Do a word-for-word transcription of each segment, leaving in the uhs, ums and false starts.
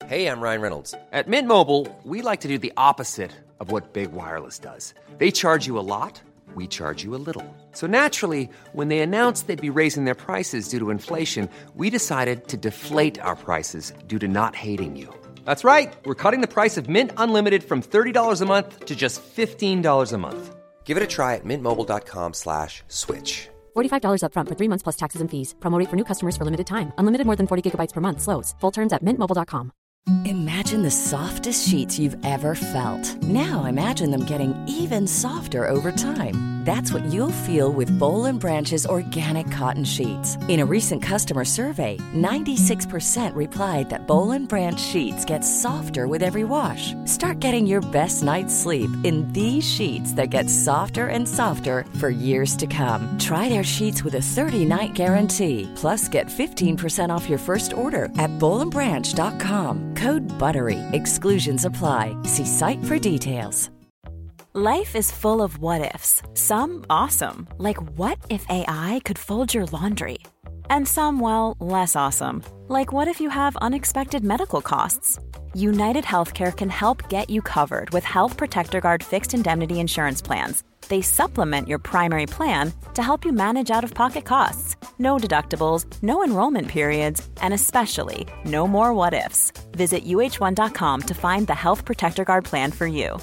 Hey, I'm Ryan Reynolds. At Mint Mobile, we like to do the opposite of what Big Wireless does. They charge you a lot, we charge you a little. So naturally, when they announced they'd be raising their prices due to inflation, we decided to deflate our prices due to not hating you. That's right. We're cutting the price of Mint Unlimited from thirty dollars a month to just fifteen dollars a month. Give it a try at mintmobile.com slash switch. forty-five dollars up front for three months plus taxes and fees. Promo rate for new customers for limited time. Unlimited more than forty gigabytes per month. Slows full terms at mint mobile dot com. Imagine the softest sheets you've ever felt. Now imagine them getting even softer over time. That's what you'll feel with Boll and Branch's organic cotton sheets. In a recent customer survey, ninety-six percent replied that Boll and Branch sheets get softer with every wash. Start getting your best night's sleep in these sheets that get softer and softer for years to come. Try their sheets with a thirty-night guarantee. Plus, get fifteen percent off your first order at boll and branch dot com. Code BUTTERY. Exclusions apply. See site for details. Life is full of what-ifs. Some awesome, like what if A I could fold your laundry? And some, well, less awesome, like what if you have unexpected medical costs? United Healthcare can help get you covered with Health Protector Guard fixed indemnity insurance plans. They supplement your primary plan to help you manage out-of-pocket costs. No deductibles, no enrollment periods, and especially no more what-ifs. Visit U H one dot com to find the Health Protector Guard plan for you.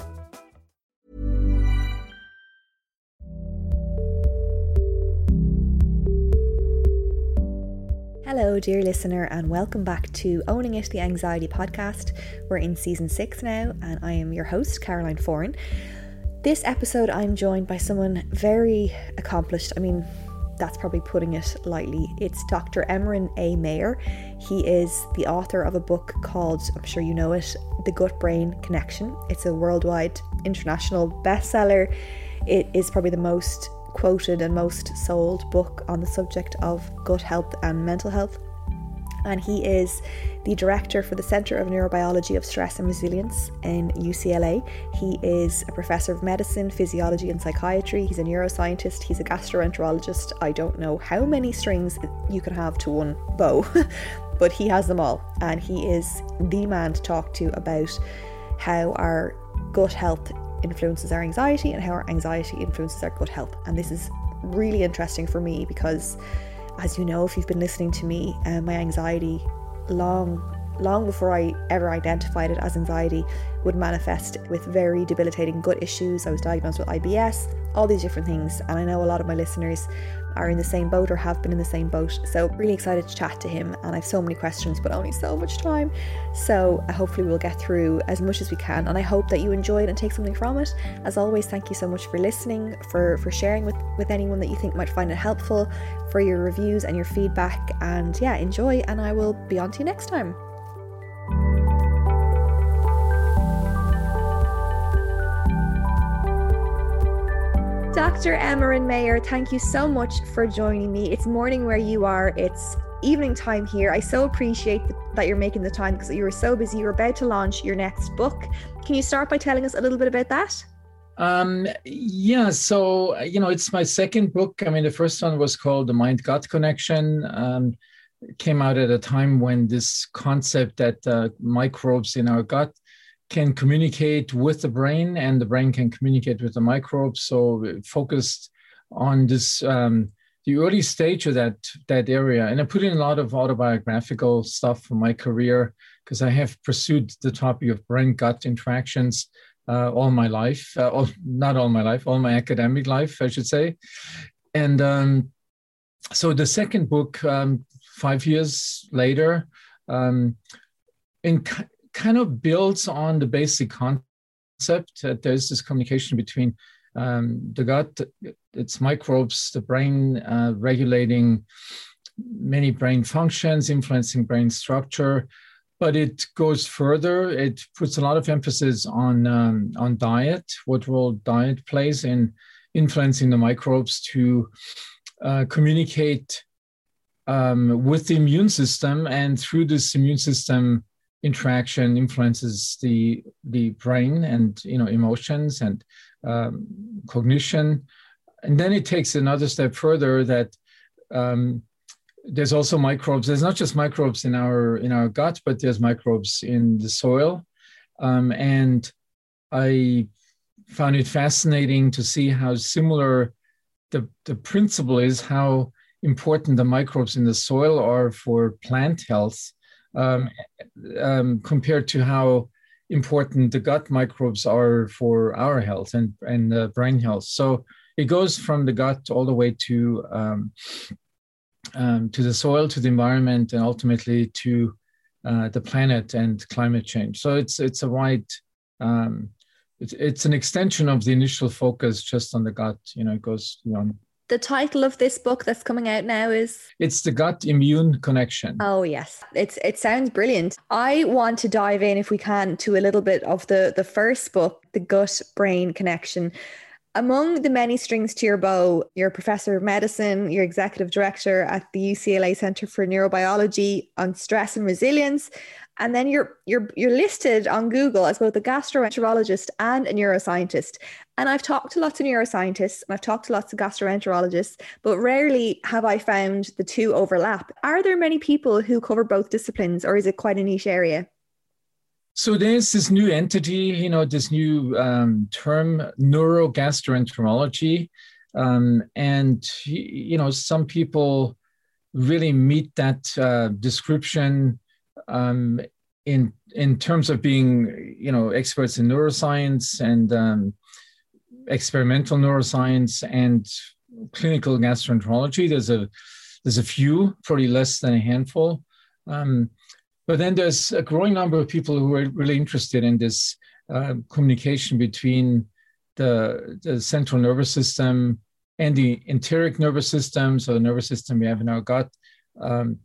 Hello, dear listener, and welcome back to Owning It, the Anxiety Podcast. We're in season six now, and I am your host, Caroline Foran. This episode, I'm joined by someone very accomplished. I mean, that's probably putting it lightly. It's Doctor Emran A. Meyer. He is the author of a book called, I'm sure you know it, The Gut-Brain Connection. It's a worldwide international bestseller. It is probably the most quoted and most sold book on the subject of gut health and mental health. And he is the director for the Centre of Neurobiology of Stress and Resilience in U C L A. He is a professor of medicine, physiology and psychiatry. He's a neuroscientist. He's a gastroenterologist. I don't know how many strings you can have to one bow, but he has them all. And he is the man to talk to about how our gut health influences our anxiety and how our anxiety influences our gut health. And this is really interesting for me because, as you know, if you've been listening to me, uh, my anxiety long long before I ever identified it as anxiety would manifest with very debilitating gut issues. I was diagnosed with I B S, all these different things, and I know a lot of my listeners are in the same boat or have been in the same boat. So really excited to chat to him, and I have so many questions but only so much time, so hopefully we'll get through as much as we can, and I hope that you enjoy it and take something from it. As always, thank you so much for listening, for for sharing with with anyone that you think might find it helpful, for your reviews and your feedback, and yeah, enjoy, and I will be on to you next time. Doctor Emran Meyer, thank you so much for joining me. It's morning where you are, it's evening time here. I so appreciate that you're making the time because you were so busy. You're about to launch your next book. Can you start by telling us a little bit about that? Um, yeah, so, you know, it's my second book. I mean, the first one was called The Mind-Gut Connection. Um, it came out at a time when this concept that uh, microbes in our gut can communicate with the brain and the brain can communicate with the microbes. So it focused on this, um, the early stage of that, that area. And I put in a lot of autobiographical stuff from my career because I have pursued the topic of brain-gut interactions uh, all my life, uh, all, not all my life, all my academic life, I should say. And um, so the second book, um, five years later, um, in kind of builds on the basic concept that there's this communication between um, the gut, its microbes, the brain, uh, regulating many brain functions, influencing brain structure. But it goes further. It puts a lot of emphasis on, um, on diet, what role diet plays in influencing the microbes to uh, communicate um, with the immune system, and through this immune system interaction influences the the brain and, you know, emotions and um, cognition. And then it takes another step further that um, there's also microbes. There's not just microbes in our in our gut, but there's microbes in the soil. Um, and I found it fascinating to see how similar the, the principle is, how important the microbes in the soil are for plant health, um, um, compared to how important the gut microbes are for our health and, and uh, brain health. So it goes from the gut all the way to um, um, to the soil, to the environment, and ultimately to uh, the planet and climate change. So it's it's a wide um, it's it's an extension of the initial focus just on the gut. You know, it goes beyond. The title of this book that's coming out now is? It's The Gut Immune Connection. Oh, yes. It's It sounds brilliant. I want to dive in, if we can, to a little bit of the, the first book, The Gut-Brain Connection. Among the many strings to your bow, you're a professor of medicine, you're executive director at the U C L A Centre for Neurobiology on Stress and Resilience, and then you're you're you're listed on Google as both a gastroenterologist and a neuroscientist. And I've talked to lots of neuroscientists and I've talked to lots of gastroenterologists, but rarely have I found the two overlap. Are there many people who cover both disciplines, or is it quite a niche area? So there's this new entity, you know, this new um, term, neurogastroenterology. Um, and, you know, some people really meet that uh, description um, in in terms of being, you know, experts in neuroscience and um, experimental neuroscience and clinical gastroenterology. There's a, there's a few, probably less than a handful. Um, But then there's a growing number of people who are really interested in this uh, communication between the, the central nervous system and the enteric nervous system, so the nervous system we have in our gut, um,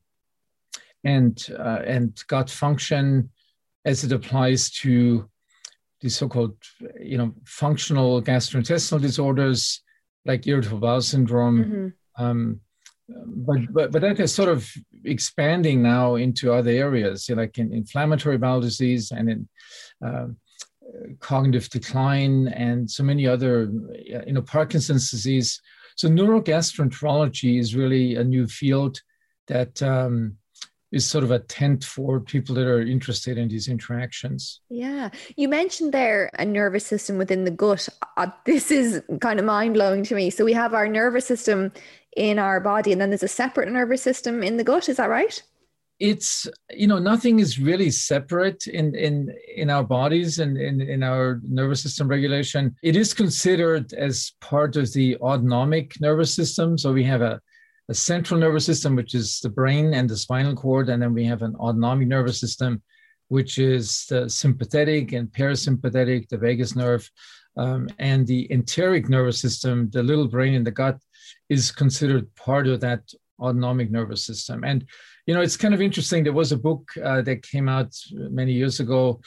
and, uh, and gut function as it applies to the so-called, you know, functional gastrointestinal disorders like irritable bowel syndrome. Mm-hmm. Um, But, but but that is sort of expanding now into other areas, you know, like in inflammatory bowel disease and in uh, cognitive decline and so many other, you know, Parkinson's disease. So neurogastroenterology is really a new field that um, is sort of a tent for people that are interested in these interactions. Yeah. You mentioned there a nervous system within the gut. Uh, this is kind of mind-blowing to me. So we have our nervous system in our body, and then there's a separate nervous system in the gut. Is that right? It's, you know, nothing is really separate in in in our bodies and in, in our nervous system regulation. It is considered as part of the autonomic nervous system. So we have a, a central nervous system, which is the brain and the spinal cord, and then we have an autonomic nervous system, which is the sympathetic and parasympathetic, the vagus nerve, um, and the enteric nervous system, the little brain in the gut, is considered part of that autonomic nervous system. And, you know, it's kind of interesting. There was a book uh, that came out many years ago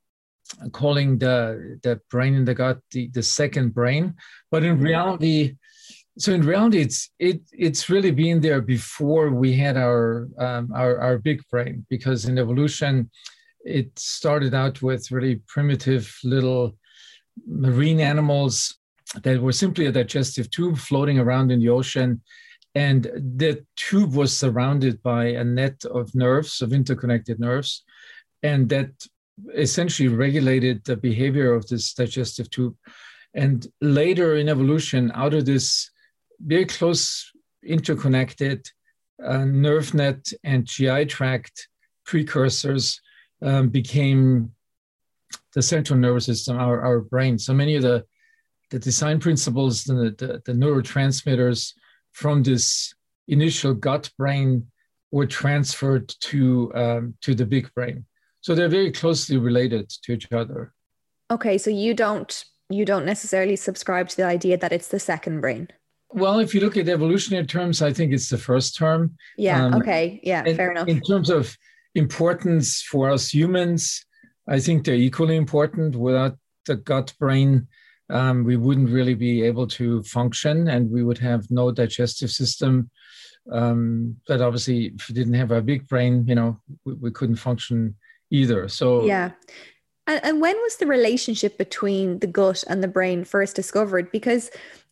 calling the, the brain in the gut the, the second brain. But in reality, so in reality, it's it it's really been there before we had our, um, our, our big brain, because in evolution, it started out with really primitive little marine animals that were simply a digestive tube floating around in the ocean. And the tube was surrounded by a net of nerves, of interconnected nerves. And that essentially regulated the behavior of this digestive tube. And later in evolution, out of this very close interconnected uh, nerve net and G I tract precursors um, became the central nervous system, our, our brain. So many of the the design principles, the, the, the neurotransmitters from this initial gut brain were transferred to um, to the big brain. So they're very closely related to each other. Okay, so you don't you don't necessarily subscribe to the idea that it's the second brain? Well, if you look at evolutionary terms, I think it's the first term. Yeah, um, okay, yeah, fair enough. In terms of importance for us humans, I think they're equally important. Without the gut brain, Um, we wouldn't really be able to function, and we would have no digestive system. Um, but obviously, if we didn't have a big brain, you know, we, we couldn't function either. So yeah. And, and when was the relationship between the gut and the brain first discovered? Because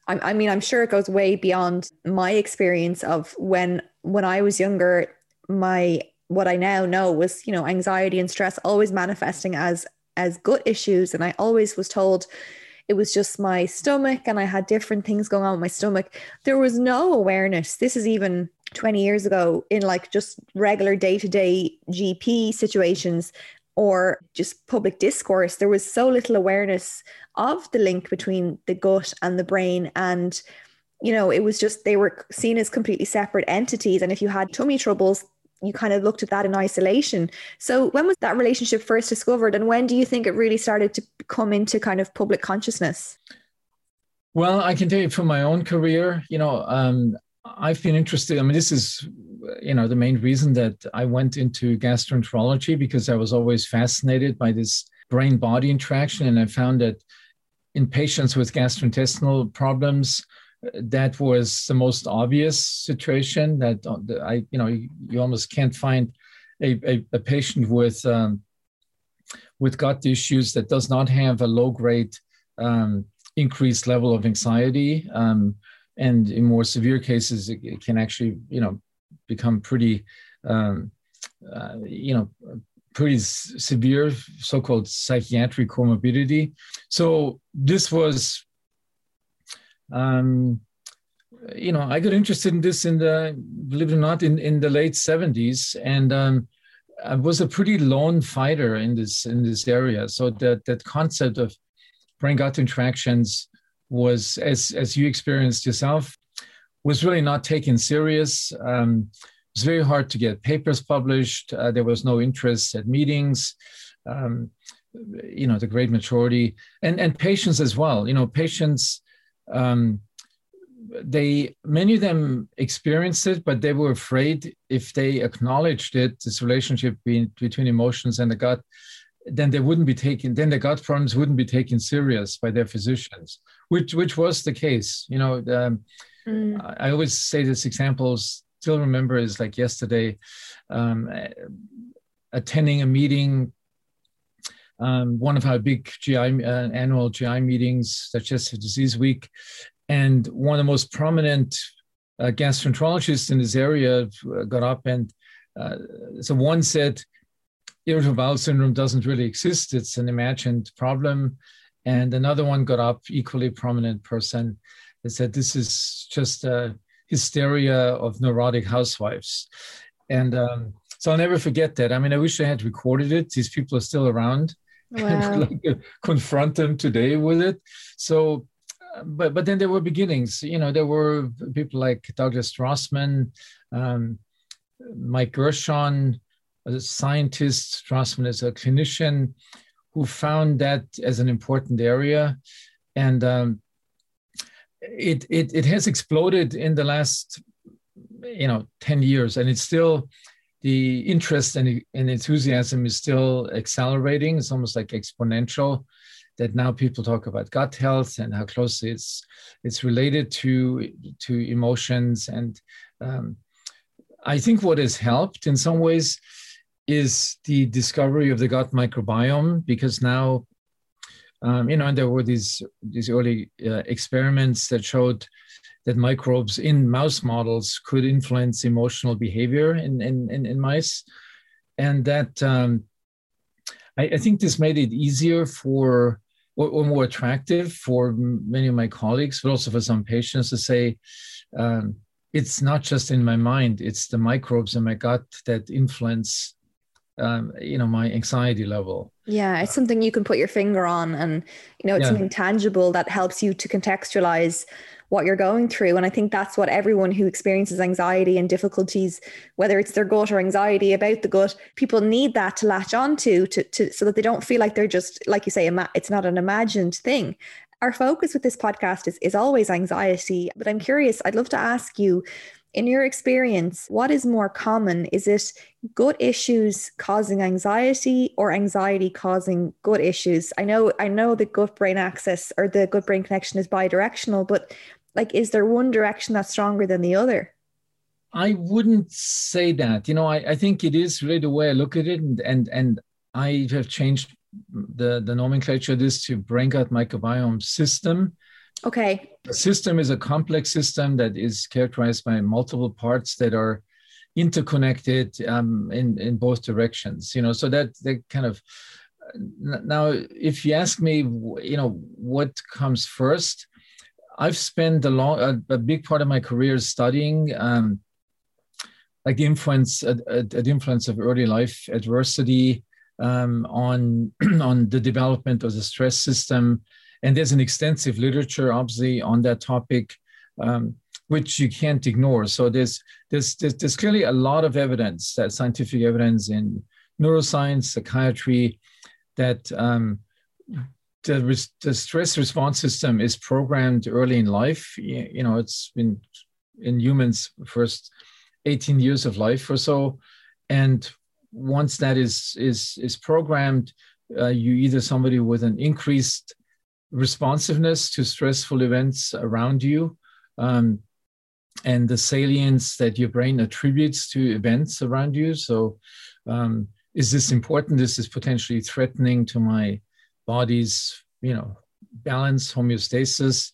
I, I mean, I'm sure it goes way beyond my experience of when when I was younger. My what I now know was, you know, anxiety and stress always manifesting as as gut issues, and I always was told it was just my stomach and I had different things going on with my stomach. There was no awareness. This is even twenty years ago in like just regular day-to-day G P situations or just public discourse. There was so little awareness of the link between the gut and the brain. And, you know, it was just, they were seen as completely separate entities. And if you had tummy troubles, you kind of looked at that in isolation. So when was that relationship first discovered, and when do you think it really started to come into kind of public consciousness? Well, I can tell you from my own career, you know, um, I've been interested. I mean, this is, you know, the main reason that I went into gastroenterology, because I was always fascinated by this brain-body interaction. And I found that in patients with gastrointestinal problems, that was the most obvious situation that I, you know, you almost can't find a, a, a patient with um, with gut issues that does not have a low-grade um, increased level of anxiety. Um, and in more severe cases, it, it can actually, you know, become pretty, um, uh, you know, pretty s- severe, so-called psychiatric comorbidity. So this was, um, you know, I got interested in this in the, believe it or not, in, in the late seventies, and um, I was a pretty lone fighter in this in this area. So that that concept of brain-gut interactions was, as as you experienced yourself, was really not taken serious. Um, it was very hard to get papers published. Uh, there was no interest at meetings. Um, you know, the great majority, and and patients as well. You know, patients. Um, they many of them experienced it, but they were afraid if they acknowledged it, this relationship between, between emotions and the gut, then they wouldn't be taken, then the gut problems wouldn't be taken serious by their physicians, which which was the case. You know, um, mm. I, I always say this example, still remember is like yesterday, um, attending a meeting, um, one of our big G I, uh, annual G I meetings, Digestive Disease Week, and one of the most prominent uh, gastroenterologists in this area uh, got up and uh, so one said, irritable bowel syndrome doesn't really exist. It's an imagined problem. And another one got up, equally prominent person, that said, this is just a hysteria of neurotic housewives. And um, so I'll never forget that. I mean, I wish I had recorded it. These people are still around. Wow. I could like, confront them today with it. So, But but then there were beginnings. You know, there were people like Douglas Strassman, um, Mike Gershon, a scientist. Strassman is a clinician who found that as an important area, and um, it it it has exploded in the last, you know, ten years, and it's still, the interest and, and enthusiasm is still accelerating. It's almost like exponential. That now people talk about gut health and how closely it's it's related to to emotions. And um, I think what has helped in some ways is the discovery of the gut microbiome, because now, um, you know, and there were these these early uh, experiments that showed that microbes in mouse models could influence emotional behavior in in, in, in mice, and that um, I, I think this made it easier for Or, or more attractive for many of my colleagues, but also for some patients to say, um, it's not just in my mind, it's the microbes in my gut that influence, um, you know, my anxiety level. Yeah, it's something you can put your finger on, and, you know, it's yeah. something tangible that helps you to contextualize what you're going through. And I think that's what everyone who experiences anxiety and difficulties, whether it's their gut or anxiety about the gut, people need that to latch onto to, to so that they don't feel like they're just, like you say, ima- it's not an imagined thing. Our focus with this podcast is, is always anxiety, but I'm curious, I'd love to ask you, in your experience, what is more common? Is it gut issues causing anxiety or anxiety causing gut issues? I know, I know the gut-brain axis or the gut-brain connection is bidirectional, but like, is there one direction that's stronger than the other? I wouldn't say that. You know, I, I think it is really the way I look at it, and and and I have changed the the nomenclature of this to brain gut microbiome system. Okay. The system is a complex system that is characterized by multiple parts that are interconnected um, in, in both directions. You know, so that, that kind of, now, if you ask me, you know, what comes first, I've spent a long, a, a big part of my career studying um, like the influence, uh, uh, the influence of early life adversity um, on on the development of the stress system, and there's an extensive literature, obviously, on that topic, um, which you can't ignore. So there's, there's there's there's clearly a lot of evidence, that scientific evidence in neuroscience, psychiatry, that um, the, the stress response system is programmed early in life. You know, it's been in humans first eighteen years of life or so. And once that is, is, is programmed, uh, you either somebody with an increased responsiveness to stressful events around you, um, and the salience that your brain attributes to events around you. So, um, is this important? Is this potentially threatening to my body's, you know, balance, homeostasis?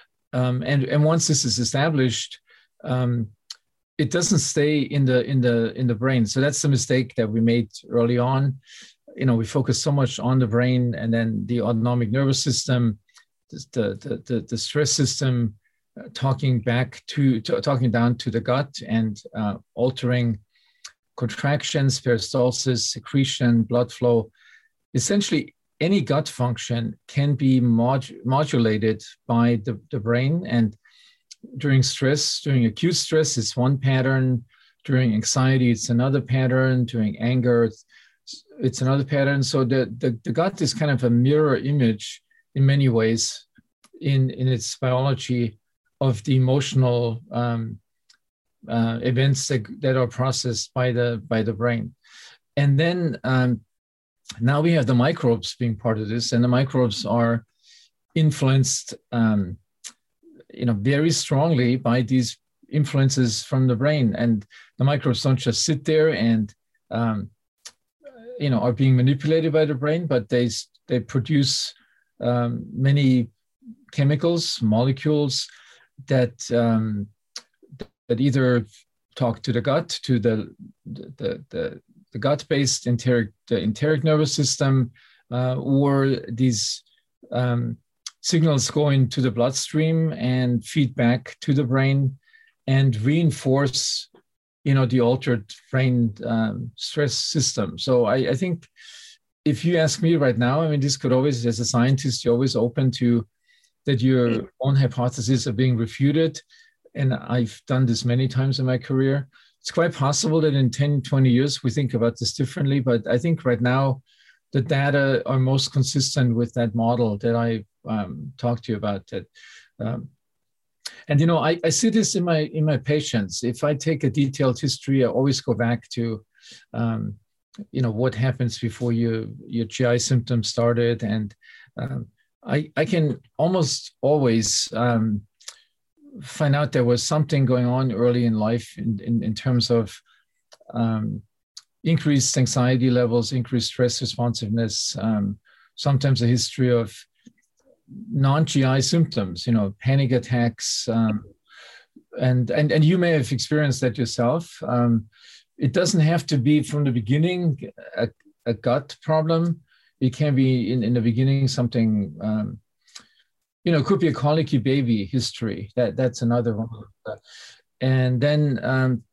Um, and, and once this is established, um, it doesn't stay in the in the in the brain. So that's the mistake that we made early on. You know, we focus so much on the brain, and then the autonomic nervous system, the the the, the stress system, uh, talking back to, to talking down to the gut and uh, altering contractions, peristalsis, secretion, blood flow. Essentially, any gut function can be mod- modulated by the, the brain. And during stress, during acute stress, it's one pattern. During anxiety, it's another pattern. During anger, it's, it's another pattern. So the, the, the gut is kind of a mirror image in many ways in, in its biology of the emotional um, uh, events that, that are processed by the, by the brain. And then um, now we have the microbes being part of this, and the microbes are influenced um, you know, very strongly by these influences from the brain. And the microbes don't just sit there and, um, you know, are being manipulated by the brain, but they, they produce um, many chemicals, molecules that, um, that either talk to the gut, to the, the, the, the gut-based enteric, the enteric nervous system, uh, or these um, signals go into the bloodstream and feed back to the brain and reinforce, you know, the altered brain um, stress system. So I, I think if you ask me right now, I mean, this could always, as a scientist, you're always open to that your own hypotheses are being refuted. And I've done this many times in my career. It's quite possible that in ten, twenty years, we think about this differently. But I think right now, the data are most consistent with that model that I um, talked to you about. That, um, and you know, I, I see this in my in my patients. If I take a detailed history, I always go back to, um, you know, what happens before you, your G I symptoms started, and um, I I can almost always um, find out there was something going on early in life in in, in terms of um, increased anxiety levels, increased stress responsiveness, um, sometimes a history of non-G I symptoms, you know, panic attacks, um, and, and, and you may have experienced that yourself. Um, it doesn't have to be from the beginning a, a gut problem. It can be in, in the beginning something, um, you know, it could be a colicky baby history. That, that's another one. And then um,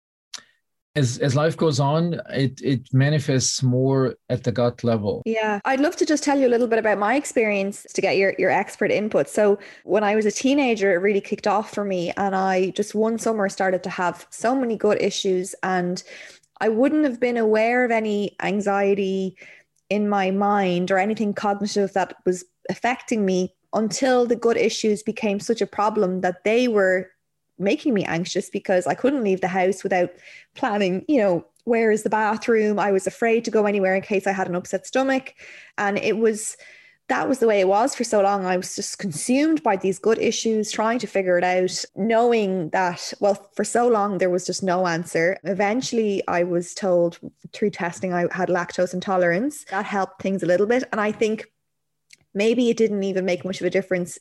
As, as life goes on, it, it manifests more at the gut level. Yeah, I'd love to just tell you a little bit about my experience to get your, your expert input. So when I was a teenager, it really kicked off for me. And I just one summer started to have so many gut issues. And I wouldn't have been aware of any anxiety in my mind or anything cognitive that was affecting me until the gut issues became such a problem that they were making me anxious, because I couldn't leave the house without planning, you know, where is the bathroom? I was afraid to go anywhere in case I had an upset stomach. And it was, that was the way it was for so long. I was just consumed by these gut issues, trying to figure it out, knowing that, well, for so long, there was just no answer. Eventually, I was told through testing I had lactose intolerance. That helped things a little bit. And I think maybe it didn't even make much of a difference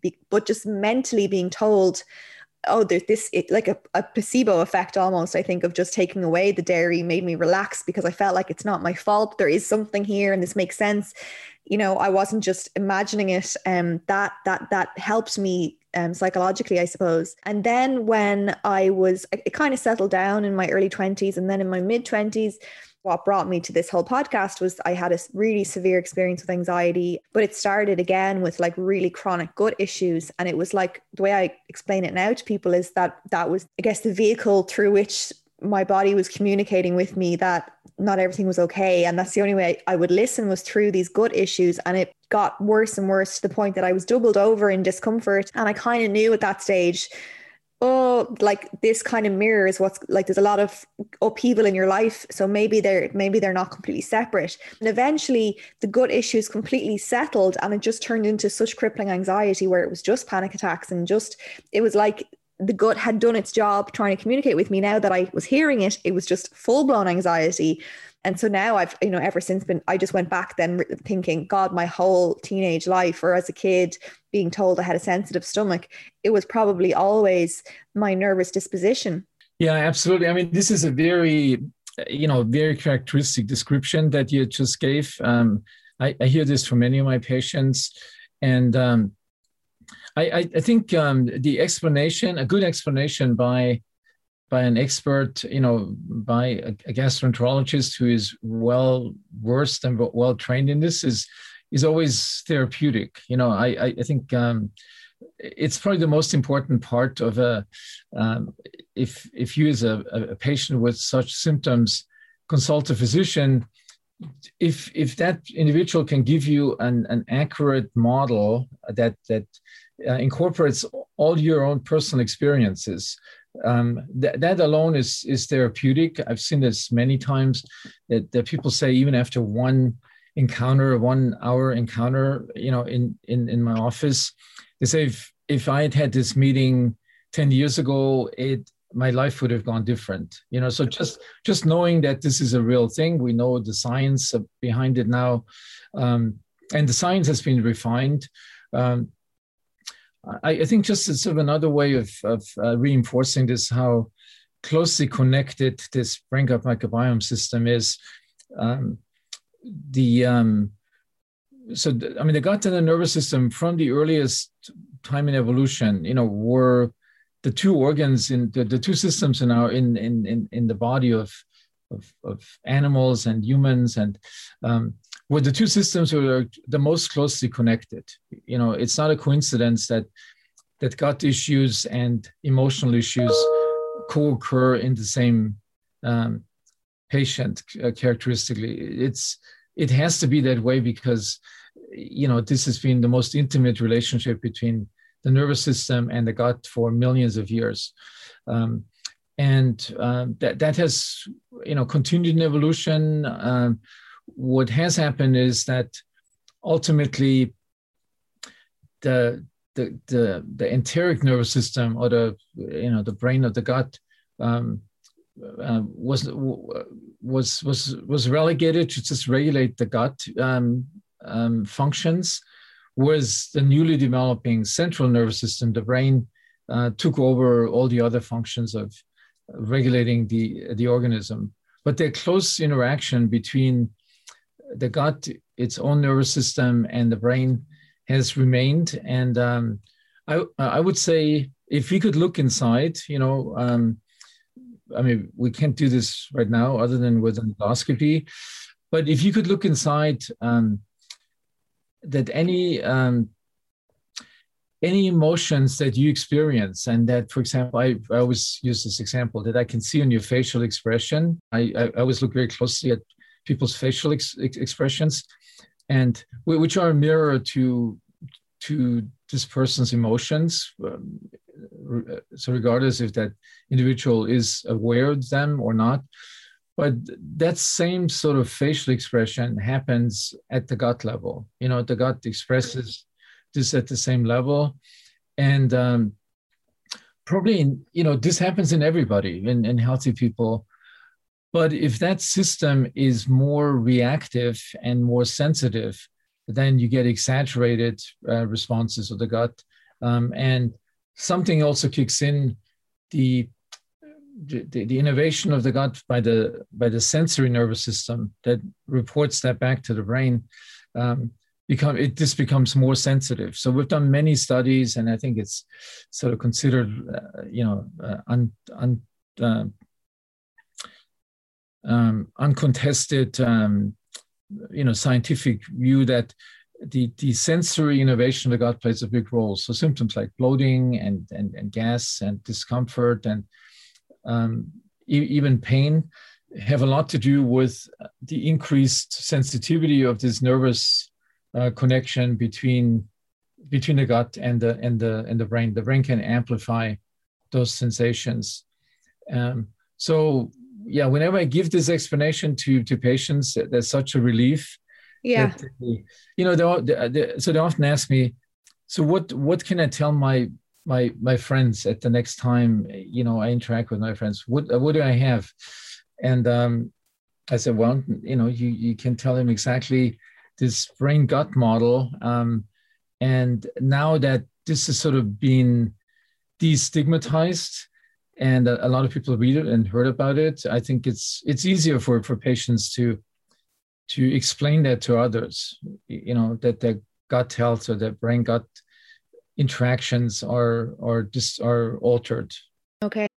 be, but just mentally being told, oh, there's this, it, like a, a placebo effect almost, I think, of just taking away the dairy made me relax because I felt like it's not my fault. There is something here and this makes sense. You know, I wasn't just imagining it. Um, that, that, that helped me um, psychologically, I suppose. And then when I was, it kind of settled down in my early twenties, and then in my mid twenties, what brought me to this whole podcast was I had a really severe experience with anxiety, but it started again with like really chronic gut issues. And it was like, the way I explain it now to people is that that was, I guess, the vehicle through which my body was communicating with me that not everything was okay. And that's the only way I would listen, was through these gut issues. And it got worse and worse to the point that I was doubled over in discomfort. And I kind of knew at that stage, oh, like this kind of mirrors what's like, there's a lot of upheaval in your life. So maybe they're, maybe they're not completely separate. And eventually the gut issues completely settled, and it just turned into such crippling anxiety where it was just panic attacks, and just, it was like the gut had done its job trying to communicate with me. Now that I was hearing it, it was just full blown anxiety. And so now I've, you know, ever since been, I just went back then thinking, God, my whole teenage life, or as a kid being told I had a sensitive stomach, it was probably always my nervous disposition. Yeah, absolutely. I mean, this is a very, you know, very characteristic description that you just gave. Um, I, I hear this from many of my patients. And um, I, I think um, the explanation, a good explanation by by an expert, you know, by a, a gastroenterologist who is well versed and well trained in this, is is always therapeutic. You know, I I think um, it's probably the most important part of a um, if if you as a, a patient with such symptoms consult a physician. If if that individual can give you an an accurate model that that uh, incorporates all your own personal experiences. Um, th- that alone is is therapeutic. I've seen this many times that, that people say, even after one encounter, one hour encounter, you know, in, in, in my office, they say, if, if I had had this meeting ten years ago, it my life would have gone different. You know, so just just knowing that this is a real thing, we know the science behind it now, um, and the science has been refined. Um, I, I think just as sort of another way of, of uh, reinforcing this, how closely connected this brain-gut microbiome system is. Um, the um, so th- I mean, the gut and the nervous system from the earliest time in evolution, you know, were the two organs in the, the two systems in our in in in, in the body of, of of animals and humans, and um, were the two systems who are the most closely connected. You know, it's not a coincidence that that gut issues and emotional issues co-occur in the same um, patient uh, characteristically. It's it has to be that way because, you know, this has been the most intimate relationship between the nervous system and the gut for millions of years. Um, and um, that, that has, you know, continued in evolution. Um, what has happened is that ultimately the, the, the, the enteric nervous system, or the, you know, the brain of the gut, um, uh, was, was, was, was relegated to just regulate the gut um, um, functions. Whereas the newly developing central nervous system, the brain, uh, took over all the other functions of regulating the, the organism. But the close interaction between the gut, its own nervous system, and the brain has remained. And um, I, I would say, if we could look inside, you know, um, I mean, we can't do this right now other than with endoscopy, but if you could look inside, um, that any um, any emotions that you experience, and that, for example, I, I always use this example that I can see on your facial expression. I, I, I always look very closely at people's facial ex, ex, expressions, and which are a mirror to to this person's emotions. Um, so regardless if that individual is aware of them or not. But that same sort of facial expression happens at the gut level. You know, the gut expresses this at the same level. And um, probably, in, you know, this happens in everybody, in, in healthy people. But if that system is more reactive and more sensitive, then you get exaggerated uh, responses of the gut. Um, and something also kicks in, the, the the innervation of the gut by the by the sensory nervous system that reports that back to the brain. Um, become it this becomes more sensitive. So we've done many studies, and I think it's sort of considered, uh, you know, uh, un, un, uh, um, uncontested, um, you know, scientific view that the the sensory innervation of the gut plays a big role. So symptoms like bloating and and, and gas and discomfort and um, e- even pain have a lot to do with the increased sensitivity of this nervous uh, connection between between the gut and the and the and the brain. The brain can amplify those sensations. Um, so yeah, whenever I give this explanation to to patients, there's such a relief. Yeah. That, you know, they, they, so they often ask me, so what what can I tell my my my friends at the next time, you know, I interact with my friends? What what do I have? And um, I said, well, you know, you you can tell them exactly this brain gut model. Um, and now that this has sort of been destigmatized, and a, a lot of people read it and heard about it, I think it's it's easier for for patients to to explain that to others, you know, that their gut health or their brain gut interactions are are just are altered. Okay.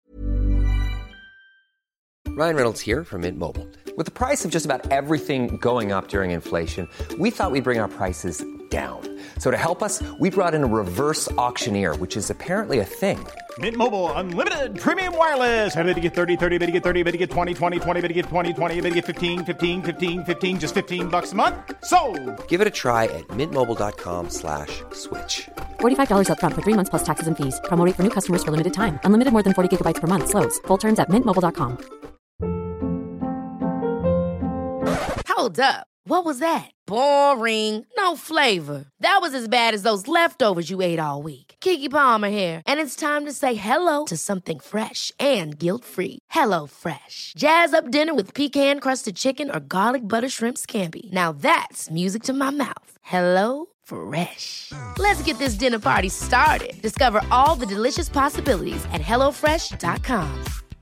Ryan Reynolds here from Mint Mobile. With the price of just about everything going up during inflation, we thought we'd bring our prices down. So to help us, we brought in a reverse auctioneer, which is apparently a thing. Mint Mobile Unlimited Premium Wireless. How to get thirty, thirty, how to get thirty, how to get twenty, twenty, twenty, how to get twenty, twenty, how to get fifteen, fifteen, fifteen, fifteen, just fifteen bucks a month? Sold! Give it a try at mintmobile.com slash switch. forty-five dollars up front for three months plus taxes and fees. Promo rate for new customers for limited time. Unlimited more than forty gigabytes per month. Slows full terms at mint mobile dot com. Hold up. What was that? Boring. No flavor. That was as bad as those leftovers you ate all week. Keke Palmer here. And it's time to say hello to something fresh and guilt-free. Hello Fresh. Jazz up dinner with pecan-crusted chicken or garlic butter shrimp scampi. Now that's music to my mouth. Hello Fresh. Let's get this dinner party started. Discover all the delicious possibilities at hello fresh dot com.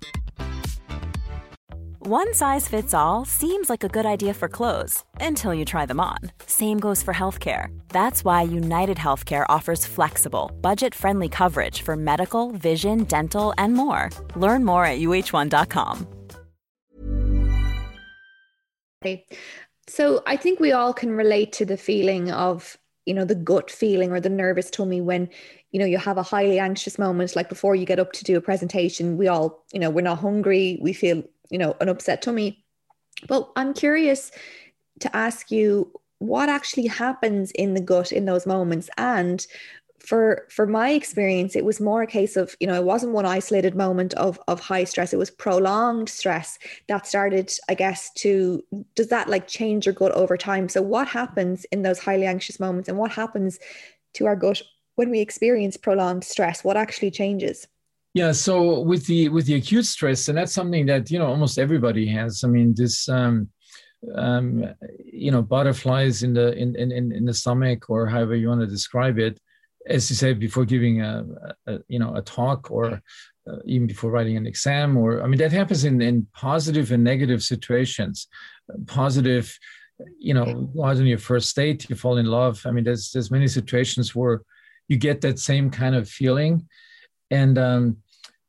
One size fits all seems like a good idea for clothes until you try them on. Same goes for healthcare. That's why United Healthcare offers flexible, budget-friendly coverage for medical, vision, dental, and more. Learn more at U H one dot com. Okay. So I think we all can relate to the feeling of, you know, the gut feeling or the nervous tummy when, you know, you have a highly anxious moment, like before you get up to do a presentation. We all, you know, we're not hungry. We feel, you know, an upset tummy. But I'm curious to ask you what actually happens in the gut in those moments. And for for my experience, it was more a case of, you know, it wasn't one isolated moment of of high stress. It was prolonged stress that started, I guess, to, does that like change your gut over time? So what happens in those highly anxious moments, and what happens to our gut when we experience prolonged stress? What actually changes? Yeah, so with the with the acute stress, and that's something that, you know, almost everybody has. I mean, this um, um, you know, butterflies in the in, in in the stomach, or however you want to describe it, as you said, before giving a, a you know a talk, or uh, even before writing an exam, or I mean, that happens in in positive and negative situations. Positive, you know, go out on your first date, you fall in love. I mean, there's there's many situations where you get that same kind of feeling. And um,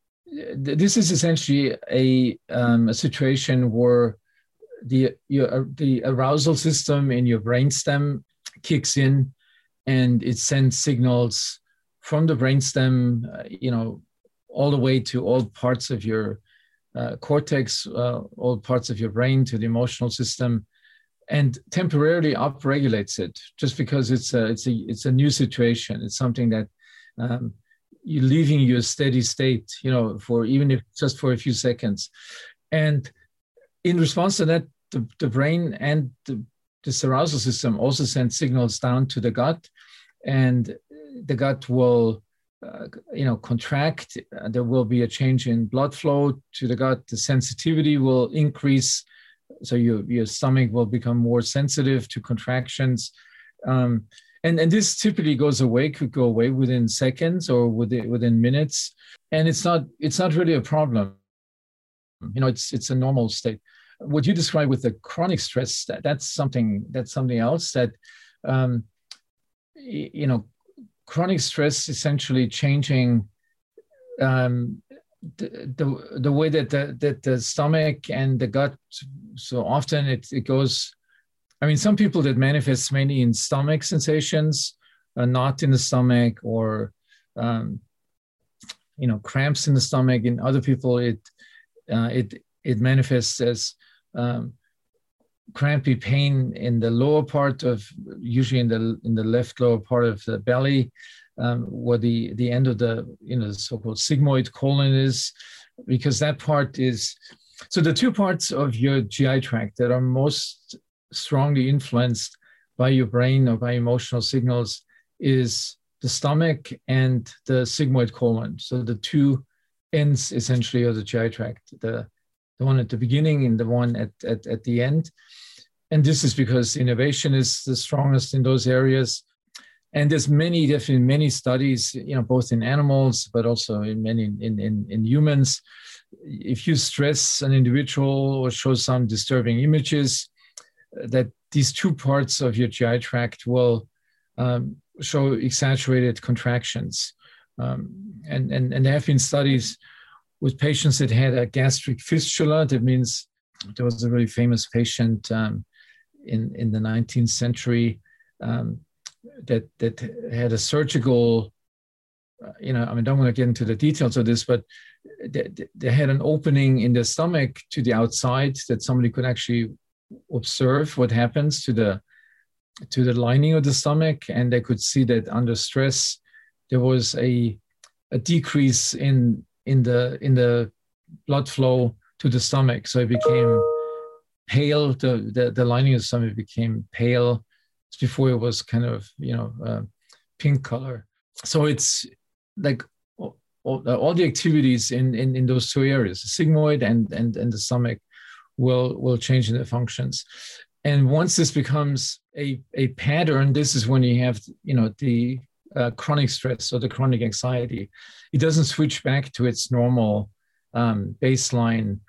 th- this is essentially a, um, a situation where the your, the arousal system in your brainstem kicks in, and it sends signals from the brainstem, uh, you know, all the way to all parts of your uh, cortex, uh, all parts of your brain, to the emotional system, and temporarily upregulates it, just because it's a it's a it's a new situation. It's something that um, you're leaving your steady state, you know, for even if just for a few seconds. And in response to that, the, the brain and the, this arousal system also send signals down to the gut, and the gut will, uh, you know, contract. Uh, there will be a change in blood flow to the gut. The sensitivity will increase. So your, your stomach will become more sensitive to contractions. Um, And, and this typically goes away, could go away within seconds or within, within minutes. And it's not, it's not really a problem. You know, it's, it's a normal state. What you describe with the chronic stress, that, that's something, that's something else that, um, you know, chronic stress essentially changing um, the, the the way that the that the stomach and the gut. So often it it goes. I mean, some people that manifests mainly in stomach sensations, uh, not in the stomach, or um, you know, cramps in the stomach. In other people, it uh, it it manifests as um, crampy pain in the lower part of, usually in the in the left lower part of the belly, um, where the the end of the, you know, the so-called sigmoid colon is, because that part is, so the two parts of your G I tract that are most strongly influenced by your brain or by emotional signals is the stomach and the sigmoid colon. So the two ends essentially of the G I tract, the the one at the beginning and the one at, at, at the end. And this is because innervation is the strongest in those areas. And there's many, definitely many studies, you know, both in animals, but also in many in, in, in humans. If you stress an individual or show some disturbing images, that these two parts of your G I tract will um, show exaggerated contractions. Um, and, and, and there have been studies with patients that had a gastric fistula. That means there was a really famous patient um, in, in the nineteenth century um, that, that had a surgical, uh, you know, I mean, I don't want to get into the details of this, but they, they had an opening in the stomach to the outside that somebody could actually observe what happens to the, to the lining of the stomach. And they could see that under stress, there was a, a decrease in, in the, in the blood flow to the stomach. So it became pale, the, the, the lining of the stomach became pale. Before it was kind of, you know, uh, pink color. So it's like all, all the activities in, in, in those two areas, the sigmoid and, and, and the stomach, will, will change in their functions. And once this becomes a, a pattern, this is when you have, you know, the uh, chronic stress or the chronic anxiety. It doesn't switch back to its normal um, baseline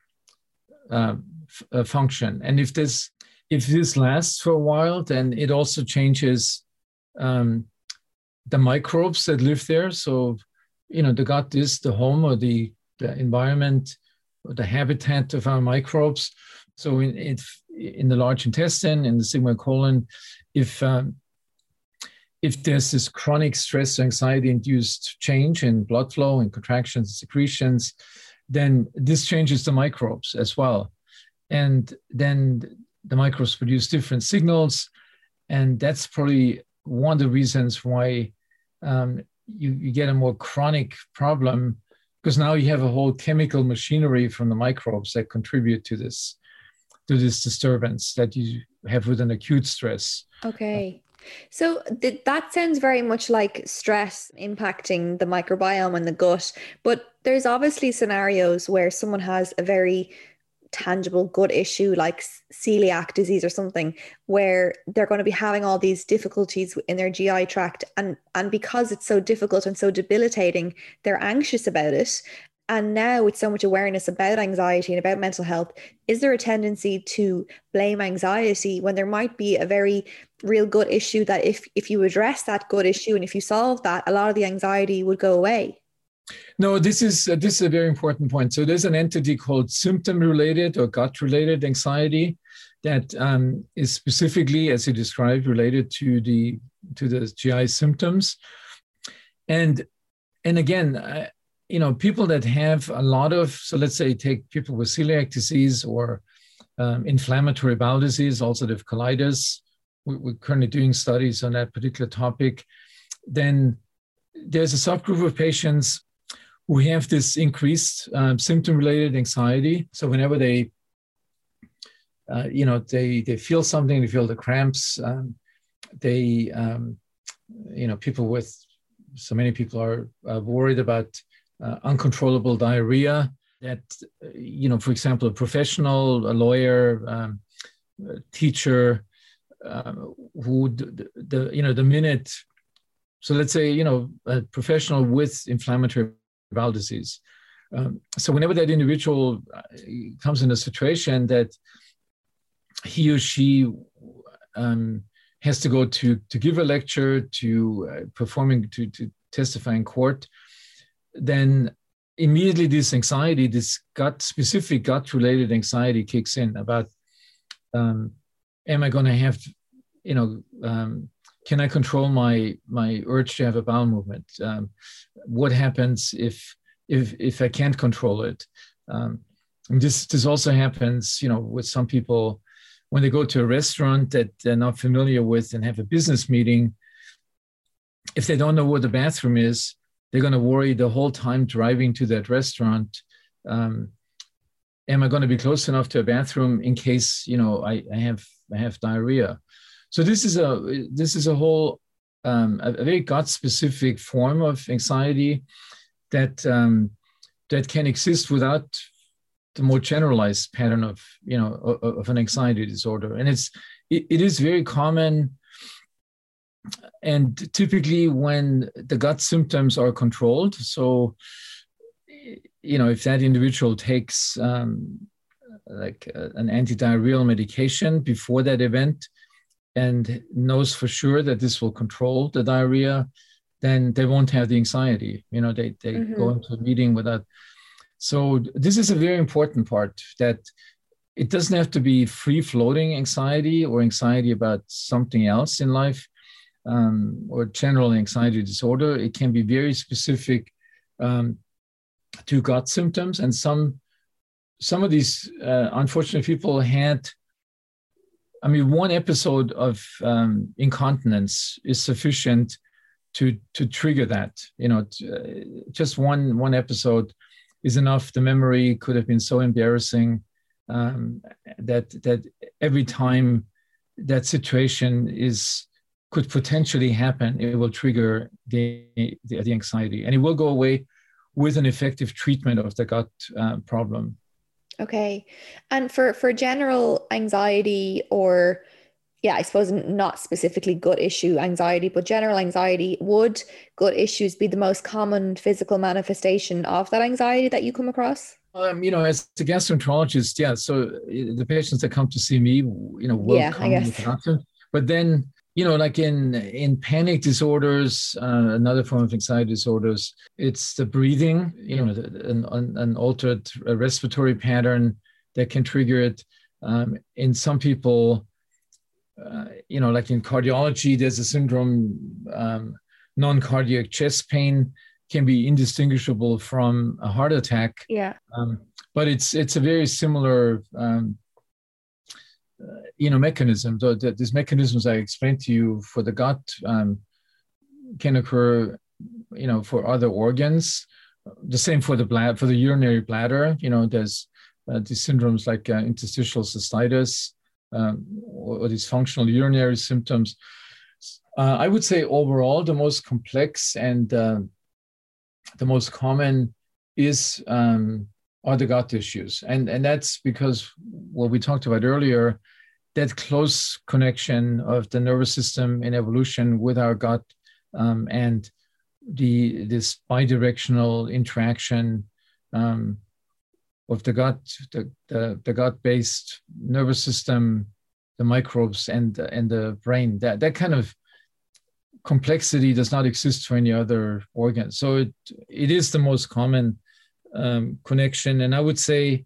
um, f- uh, function. And if this if this lasts for a while, then it also changes um, the microbes that live there. So, you know, the gut is the home or the, the environment or the habitat of our microbes. So in, if, in the large intestine, in the sigmoid colon, if um, if there's this chronic stress or anxiety-induced change in blood flow and contractions and secretions, then this changes the microbes as well. And then the microbes produce different signals. And that's probably one of the reasons why um, you, you get a more chronic problem, because now you have a whole chemical machinery from the microbes that contribute to this, to this disturbance that you have with an acute stress. Okay. So th- that sounds very much like stress impacting the microbiome and the gut, but there's obviously scenarios where someone has a very tangible gut issue like celiac disease or something, where they're going to be having all these difficulties in their G I tract, and and because it's so difficult and so debilitating, they're anxious about it. And now with so much awareness about anxiety and about mental health, is there a tendency to blame anxiety when there might be a very real gut issue that if if you address that gut issue and if you solve that, a lot of the anxiety would go away? No, this is uh, this is a very important point. So there's an entity called symptom-related or gut-related anxiety that um, is specifically, as you described, related to the to the G I symptoms. And and again, uh, you know, people that have a lot of, so let's say take people with celiac disease or um, inflammatory bowel disease, ulcerative colitis. We, we're currently doing studies on that particular topic. Then there's a subgroup of patients who have this increased um, symptom-related anxiety. So whenever they, uh, you know, they they feel something, they feel the cramps, um, they, um, you know, people with, so many people are uh, worried about uh, uncontrollable diarrhea. That, you know, for example, a professional, a lawyer, um, a teacher, uh, who the, the you know the minute. So let's say you know a professional with inflammatory bowel disease. Um, so whenever that individual comes in a situation that he or she um, has to go to to give a lecture, to uh, performing, to to testify in court, then immediately this anxiety, this gut specific gut related anxiety kicks in about, um, am I going to have, you know, um, can I control my my urge to have a bowel movement? Um, what happens if if if I can't control it? Um, and this this also happens, you know, with some people when they go to a restaurant that they're not familiar with and have a business meeting. If they don't know where the bathroom is, they're going to worry the whole time driving to that restaurant. Um, am I going to be close enough to a bathroom in case, you know, I, I have I have diarrhea? So this is a this is a whole um, a, a very gut-specific form of anxiety that um, that can exist without the more generalized pattern of you know of, of an anxiety disorder, and it's it, it is very common. And typically when the gut symptoms are controlled, so, you know, if that individual takes um, like uh, an antidiarrheal medication before that event and knows for sure that this will control the diarrhea, then they won't have the anxiety. You know, they, they mm-hmm. go into a meeting without. So this is a very important part, that it doesn't have to be free-floating anxiety or anxiety about something else in life. Um, or general anxiety disorder. It can be very specific um, to gut symptoms, and some some of these uh, unfortunate people had. I mean, one episode of um, incontinence is sufficient to to trigger that. You know, to, uh, just one one episode is enough. The memory could have been so embarrassing um, that that every time that situation is. Could potentially happen, it will trigger the, the, the anxiety, and it will go away with an effective treatment of the gut uh, problem. Okay. And for, for general anxiety, or, yeah, I suppose not specifically gut issue anxiety, but general anxiety, would gut issues be the most common physical manifestation of that anxiety that you come across? Um, you know, as a gastroenterologist, yeah, so the patients that come to see me, you know, will yeah, come with an but then you know, like in, in panic disorders, uh, another form of anxiety disorders, it's the breathing, you know, the, an, an altered respiratory pattern that can trigger it. Um, in some people, uh, you know, like in cardiology, there's a syndrome, um, non-cardiac chest pain can be indistinguishable from a heart attack. Yeah. Um, but it's it's a very similar um, Uh, you know, mechanism. So that these mechanisms I explained to you for the gut um, can occur, you know, for other organs. The same for the bladder, for the urinary bladder. You know, there's uh, these syndromes like uh, interstitial cystitis um, or, or these functional urinary symptoms. Uh, I would say overall the most complex and uh, the most common is um, are the gut issues. And, and that's because what we talked about earlier, that close connection of the nervous system in evolution with our gut um, and the this bidirectional interaction um, of the gut, the, the, the gut-based nervous system, the microbes and, and the brain, that, that kind of complexity does not exist for any other organ. So it, it is the most common Um, connection. And I would say,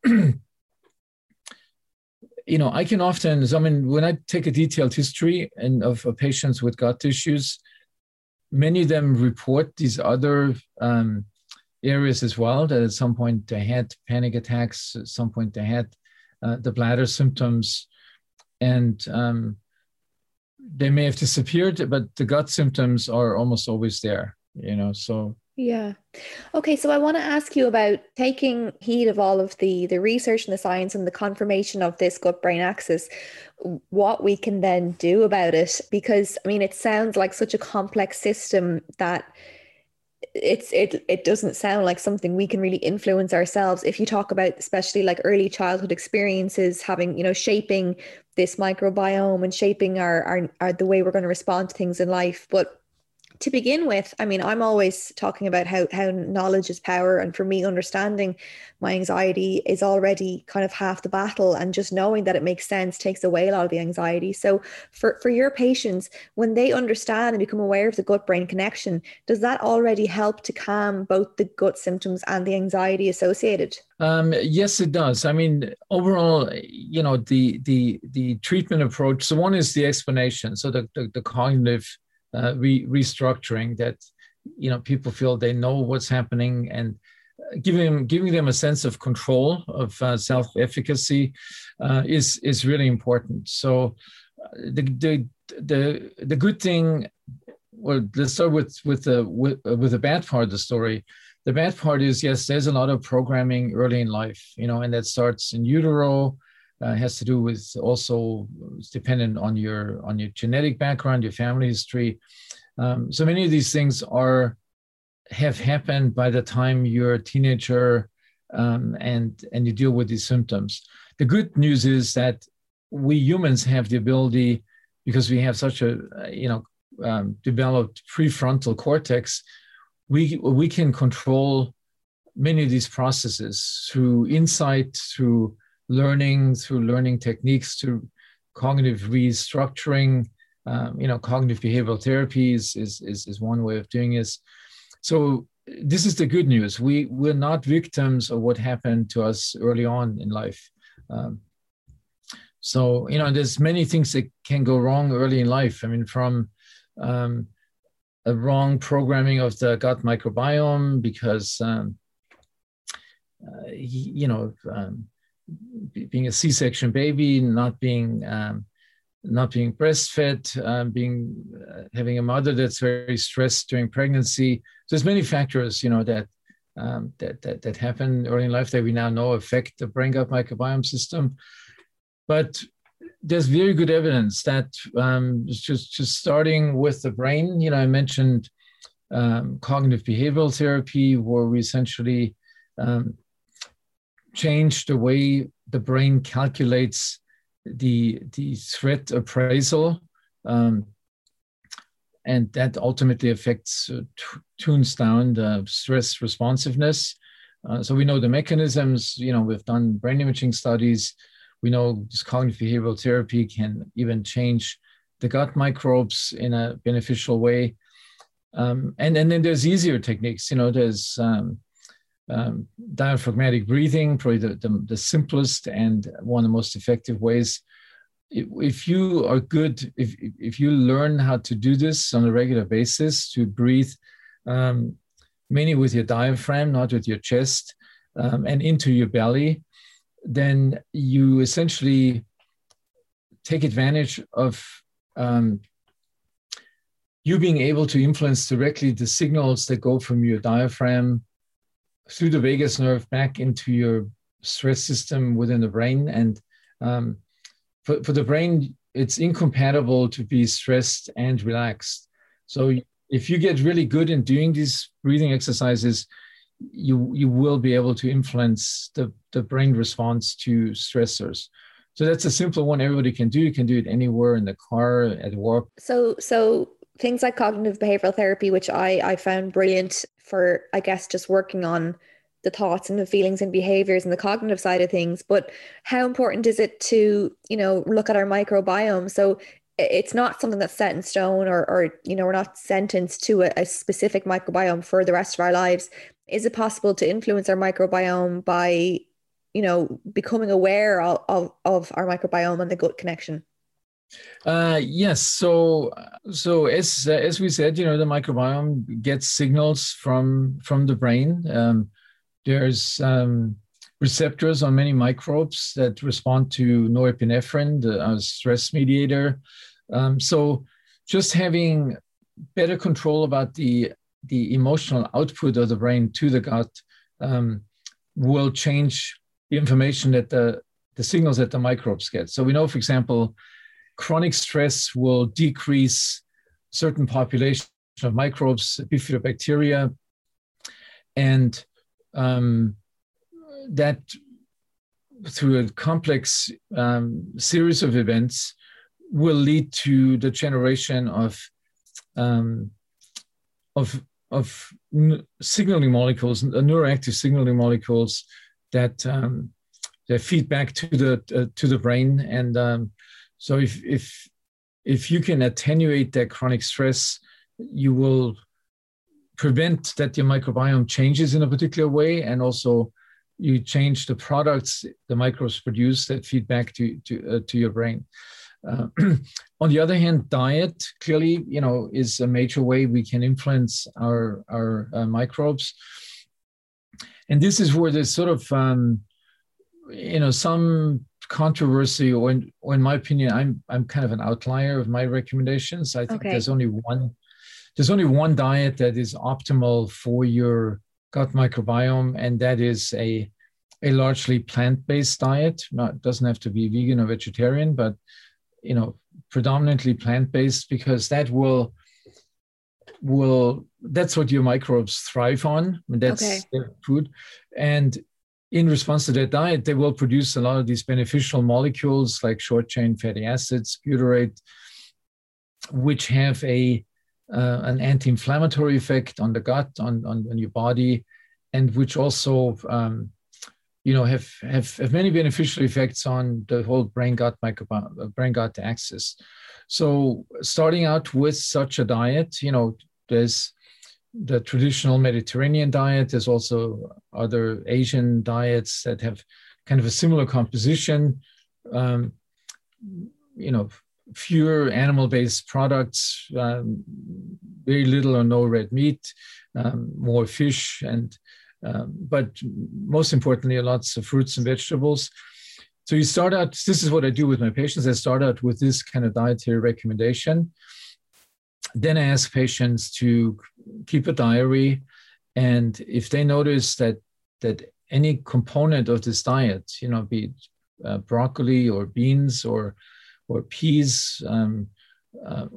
you know, I can often, I mean, when I take a detailed history and of, of patients with gut issues, many of them report these other um, areas as well, that at some point they had panic attacks, at some point they had uh, the bladder symptoms, and um, they may have disappeared, but the gut symptoms are almost always there, you know, so. Yeah. Okay. So I want to ask you about taking heed of all of the, the research and the science and the confirmation of this gut-brain axis, what we can then do about it. Because, I mean, it sounds like such a complex system that it's it it doesn't sound like something we can really influence ourselves. If you talk about especially like early childhood experiences having, you know, shaping this microbiome and shaping our, our, our the way we're going to respond to things in life. But to begin with, I mean, I'm always talking about how, how knowledge is power. And for me, understanding my anxiety is already kind of half the battle. And just knowing that it makes sense takes away a lot of the anxiety. So for, for your patients, when they understand and become aware of the gut-brain connection, does that already help to calm both the gut symptoms and the anxiety associated? Um, yes, it does. I mean, overall, you know, the the the treatment approach. So one is the explanation. So the the, the cognitive Uh, re- restructuring that, you know, people feel they know what's happening, and giving them, giving them a sense of control, of uh, self-efficacy uh, is is really important. So uh, the, the the the good thing, well, let's start with with the with, uh, with the bad part of the story. The bad part is, yes, there's a lot of programming early in life, you know, and that starts in utero. Uh, has to do with also, it's dependent on your on your genetic background, your family history. Um, so many of these things are have happened by the time you're a teenager, um, and and you deal with these symptoms. The good news is that we humans have the ability, because we have such a you know um, developed prefrontal cortex, we we can control many of these processes through insight, through learning, through learning techniques, through cognitive restructuring. Um, you know, cognitive behavioral therapy is, is, is, is one way of doing this. So this is the good news. We, we're not victims of what happened to us early on in life. Um, so, you know, there's many things that can go wrong early in life. I mean, from um, a wrong programming of the gut microbiome, because, um, uh, you know, um, being a C-section baby, not being um, not being breastfed, um, being uh, having a mother that's very stressed during pregnancy. So there's many factors, you know, that um, that, that that happen early in life that we now know affect the brain-gut microbiome system. But there's very good evidence that um, just just starting with the brain, you know, I mentioned um, cognitive behavioral therapy, where we essentially um, change the way the brain calculates the, the threat appraisal. Um, and that ultimately affects, uh, t- tunes down the stress responsiveness. Uh, so we know the mechanisms, you know, we've done brain imaging studies. We know this cognitive behavioral therapy can even change the gut microbes in a beneficial way. Um, and, and then there's easier techniques, you know, there's um, um, diaphragmatic breathing, probably the, the, the simplest and one of the most effective ways. If, if you are good, if, if you learn how to do this on a regular basis, to breathe um, mainly with your diaphragm, not with your chest, um, and into your belly, then you essentially take advantage of um, you being able to influence directly the signals that go from your diaphragm through the vagus nerve back into your stress system within the brain. And um, for, for the brain, it's incompatible to be stressed and relaxed. So if you get really good in doing these breathing exercises, you you will be able to influence the, the brain response to stressors. So that's a simple one everybody can do. You can do it anywhere, in the car, at work. So so things like cognitive behavioral therapy, which I, I found brilliant for, I guess, just working on the thoughts and the feelings and behaviors and the cognitive side of things. But how important is it to, you know, look at our microbiome? So it's not something that's set in stone, or, or you know, we're not sentenced to a, a specific microbiome for the rest of our lives. Is it possible to influence our microbiome by, you know, becoming aware of, of, of our microbiome and the gut connection? Uh, yes. So, so as uh, as we said, you know, the microbiome gets signals from from the brain. Um, there's um, receptors on many microbes that respond to norepinephrine, the uh, stress mediator. Um, so, just having better control about the the emotional output of the brain to the gut um, will change the information that the, the signals that the microbes get. So we know, for example, chronic stress will decrease certain population of microbes, bifidobacteria, And um, that, through a complex um, series of events, will lead to the generation of um, of of n- signaling molecules, uh, neuroactive signaling molecules that um, that feed back to the uh, to the brain. And um, so, if if if you can attenuate that chronic stress, you will prevent that your microbiome changes in a particular way, and also you change the products the microbes produce that feed back to to uh, to your brain. Uh, on the other hand, diet clearly, you know, is a major way we can influence our our uh, microbes, and this is where there's sort of um, you know some controversy, or in, or in my opinion, I'm I'm kind of an outlier of my recommendations. I think okay. there's only one there's only one diet that is optimal for your gut microbiome, and that is a a largely plant-based diet. Not doesn't have to be vegan or vegetarian, but you know, predominantly plant-based, because that will will that's what your microbes thrive on. That's okay. their food, and in response to that diet, they will produce a lot of these beneficial molecules like short-chain fatty acids, butyrate, which have a uh, an anti-inflammatory effect on the gut, on on, on your body, and which also um, you know, have, have, have many beneficial effects on the whole brain-gut microbiome, brain-gut axis. So starting out with such a diet, you know, there's the traditional Mediterranean diet. There's also other Asian diets that have kind of a similar composition, um, you know, fewer animal-based products, um, very little or no red meat, um, more fish, and Um, but most importantly, lots of fruits and vegetables. So you start out, this is what I do with my patients. I start out with this kind of dietary recommendation. Then I ask patients to keep a diary. And if they notice that that any component of this diet, you know, be it uh, broccoli or beans or, or peas, um, uh,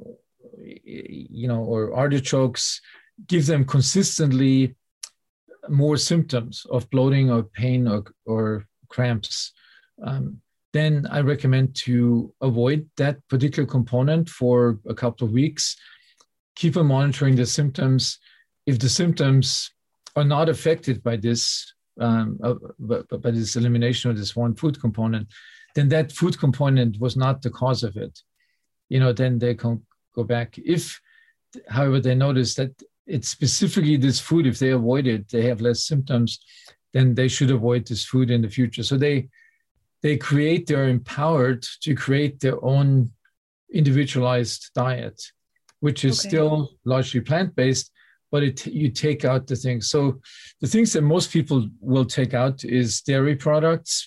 you know, or artichokes, give them consistently more symptoms of bloating or pain or, or cramps, um, then I recommend to avoid that particular component for a couple of weeks. Keep on monitoring the symptoms. If the symptoms are not affected by this, um, uh, by, by this elimination of this one food component, then that food component was not the cause of it. You know, then they can go back. If, however, they notice that it's specifically this food, if they avoid it, they have less symptoms, then they should avoid this food in the future. So they they create, they're empowered to create their own individualized diet, which is okay. still largely plant-based, but it you take out the things. So the things that most people will take out is dairy products,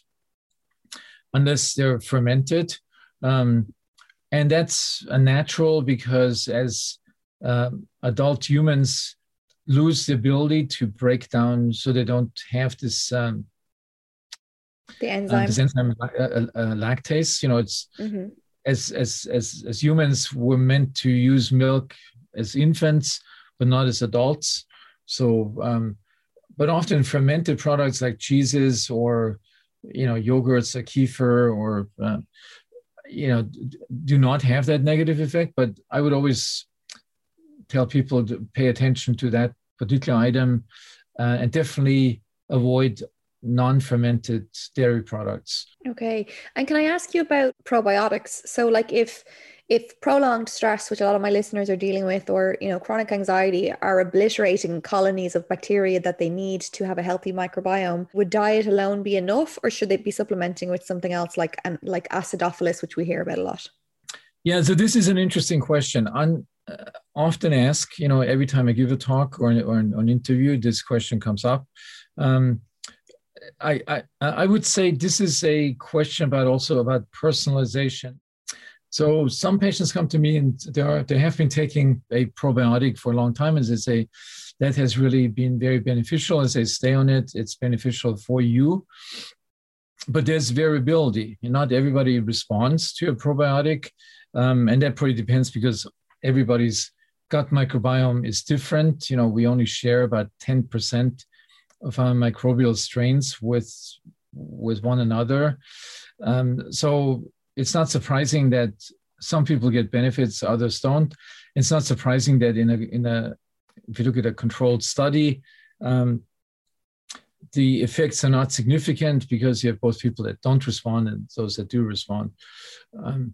unless they're fermented. Um, and that's a natural, because as Um, adult humans lose the ability to break down, so they don't have this um, the enzyme, uh, this enzyme uh, uh, lactase. You know, it's mm-hmm. as as as as humans we're meant to use milk as infants, but not as adults. So, um, but often fermented products like cheeses or you know yogurts like kefir or uh, you know do not have that negative effect. But I would always tell people to pay attention to that particular item uh, and definitely avoid non-fermented dairy products. Okay. And can I ask you about probiotics? So like if if prolonged stress, which a lot of my listeners are dealing with, or you know chronic anxiety, are obliterating colonies of bacteria that they need to have a healthy microbiome, would diet alone be enough, or should they be supplementing with something else like and like acidophilus, which we hear about a lot? Yeah, so this is an interesting question. On Uh, often asked, you know, every time I give a talk or, or an, an interview, this question comes up. Um, I, I I would say this is a question about also about personalization. So some patients come to me and they are they have been taking a probiotic for a long time, and they say that has really been very beneficial. As they stay on it, it's beneficial for you. But there's variability. Not everybody responds to a probiotic, um, and that probably depends because everybody's gut microbiome is different. You know, we only share about ten percent of our microbial strains with with one another. Um, so it's not surprising that some people get benefits, others don't. It's not surprising that in a in a if you look at a controlled study, um, the effects are not significant because you have both people that don't respond and those that do respond. Um,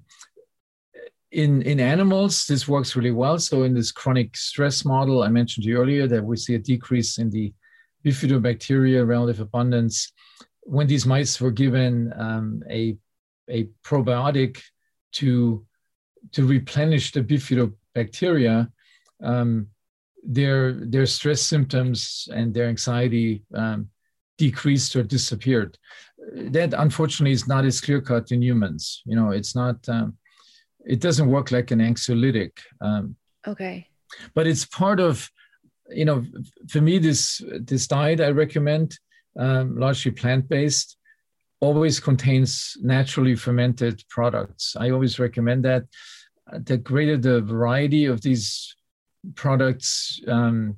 in, in animals, this works really well. So in this chronic stress model I mentioned to you earlier, that we see a decrease in the bifidobacteria relative abundance. When these mice were given um, a, a probiotic to, to replenish the bifidobacteria, um, their, their stress symptoms and their anxiety um, decreased or disappeared. That unfortunately is not as clear-cut in humans. You know, it's not, um, it doesn't work like an anxiolytic. Um, okay. But it's part of, you know, for me, this, this diet I recommend, um, largely plant-based, always contains naturally fermented products. I always recommend that. The greater the variety of these products, um,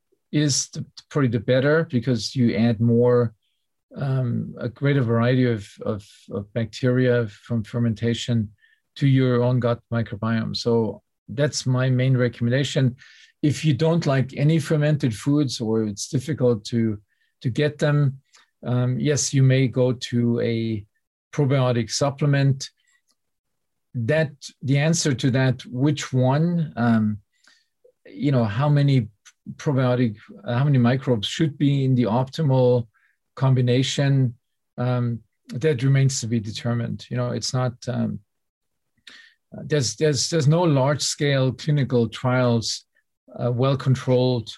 is the, probably the better, because you add more, um, a greater variety of, of, of bacteria from fermentation to your own gut microbiome. So that's my main recommendation. If you don't like any fermented foods or it's difficult to, to get them, um, yes, you may go to a probiotic supplement. That the answer to that, which one, um, you know, how many probiotic, uh, how many microbes should be in the optimal combination, um, that remains to be determined. You know, it's not, um, there's, there's, there's no large scale clinical trials, uh, well controlled,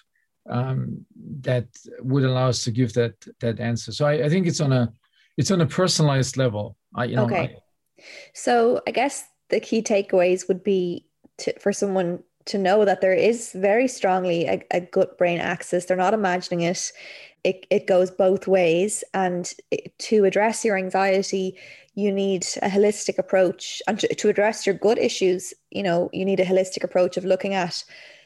um, that would allow us to give that, that answer. So I, I think it's on a, it's on a personalized level. I, you know, okay. I, so I guess the key takeaways would be to, for someone to know that there is very strongly a, a gut-brain axis. They're not imagining it. It, it goes both ways. And it, to address your anxiety, you need a holistic approach. And to, to address your gut issues, you know, you need a holistic approach of looking at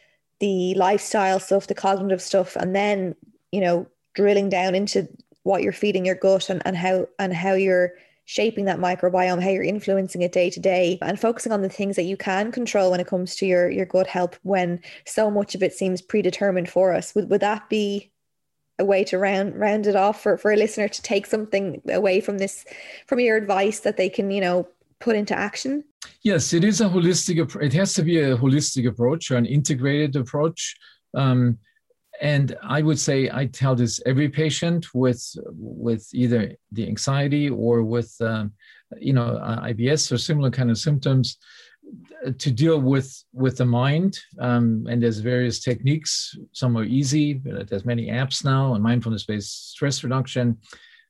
the lifestyle stuff, the cognitive stuff, and then, you know, drilling down into what you're feeding your gut and, and how and how you're shaping that microbiome, how you're influencing it day to day, and focusing on the things that you can control when it comes to your, your gut health, when so much of it seems predetermined for us. Would, would that be a way to round round it off for, for a listener to take something away from this, from your advice that they can, you know, put into action? Yes, it is a holistic, it has to be a holistic approach or an integrated approach. Um, And I would say I tell this every patient with with either the anxiety or with um, you know I B S or similar kind of symptoms, to deal with with the mind. Um, and there's various techniques. Some are easy, but there's many apps now on mindfulness-based stress reduction,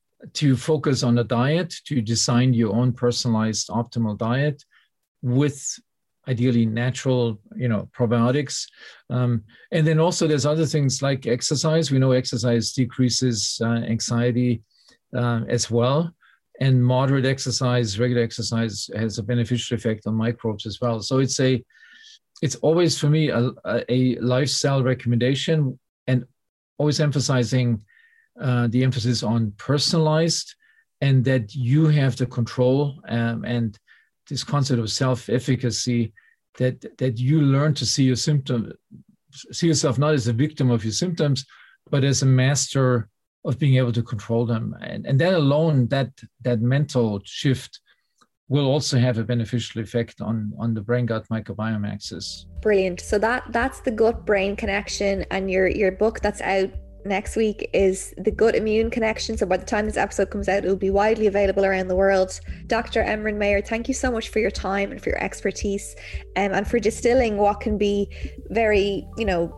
to focus on the diet, to design your own personalized optimal diet with ideally natural, you know, probiotics. Um, and then also there's other things like exercise. We know exercise decreases uh, anxiety uh, as well. And moderate exercise, regular exercise has a beneficial effect on microbes as well. So it's a, it's always for me a, a lifestyle recommendation, and always emphasizing uh, the emphasis on personalized, and that you have the control, um, and this concept of self-efficacy, that that you learn to see your symptom, see yourself not as a victim of your symptoms, but as a master of being able to control them. And, and that alone, that that mental shift will also have a beneficial effect on, on the brain-gut microbiome axis. Brilliant. So that that's the gut-brain connection, and your, your book that's out next week is The Gut Immune Connection. So by the time this episode comes out, it will be widely available around the world. Doctor Emren Meyer, thank you so much for your time and for your expertise, um, and for distilling what can be very, you know,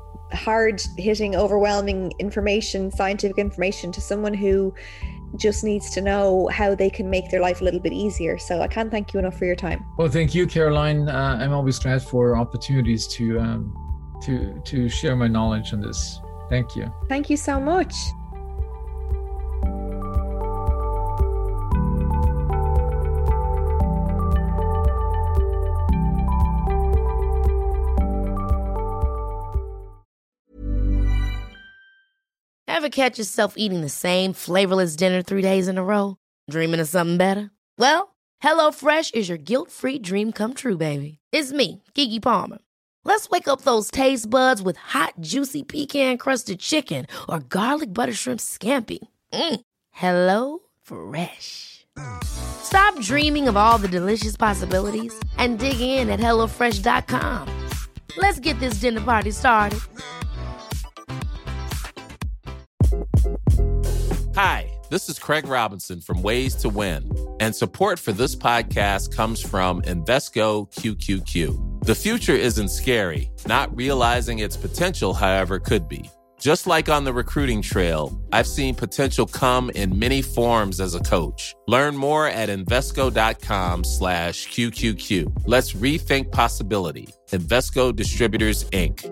hard hitting, overwhelming information, scientific information, to someone who just needs to know how they can make their life a little bit easier. So I can't thank you enough for your time. Well, thank you, Caroline. Uh, I'm always glad for opportunities to um, to to share my knowledge on this. Thank you. Thank you so much. Ever catch yourself eating the same flavorless dinner three days in a row? Dreaming of something better? Well, HelloFresh is your guilt-free dream come true, baby. It's me, Keke Palmer. Let's wake up those taste buds with hot, juicy pecan-crusted chicken or garlic butter shrimp scampi. Mm. Hello Fresh. Stop dreaming of all the delicious possibilities and dig in at hello fresh dot com. Let's get this dinner party started. Hi, this is Craig Robinson from Ways to Win, and support for this podcast comes from Invesco Q Q Q. The future isn't scary. Not realizing its potential, however, could be. Just like on the recruiting trail, I've seen potential come in many forms as a coach. Learn more at Invesco.com slash QQQ. Let's rethink possibility. Invesco Distributors, Incorporated.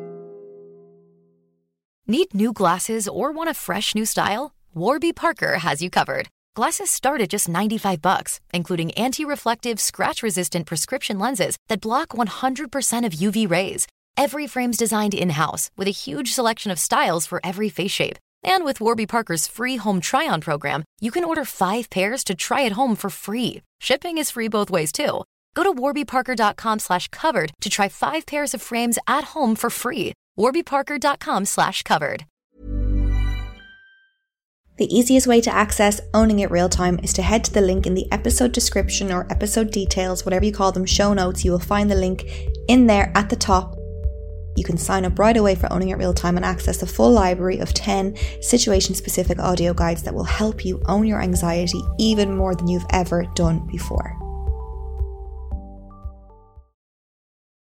Need new glasses or want a fresh new style? Warby Parker has you covered. Glasses start at just ninety-five bucks, including anti-reflective, scratch-resistant prescription lenses that block one hundred percent of U V rays. Every frame's designed in-house with a huge selection of styles for every face shape. And with Warby Parker's free home try-on program, you can order five pairs to try at home for free. Shipping is free both ways, too. Go to warbyparker.com slash covered to try five pairs of frames at home for free. warbyparker.com slash covered. The easiest way to access Owning It Real Time is to head to the link in the episode description or episode details, whatever you call them, show notes. You will find the link in there at the top. You can sign up right away for Owning It Real Time and access the full library of ten situation-specific audio guides that will help you own your anxiety even more than you've ever done before.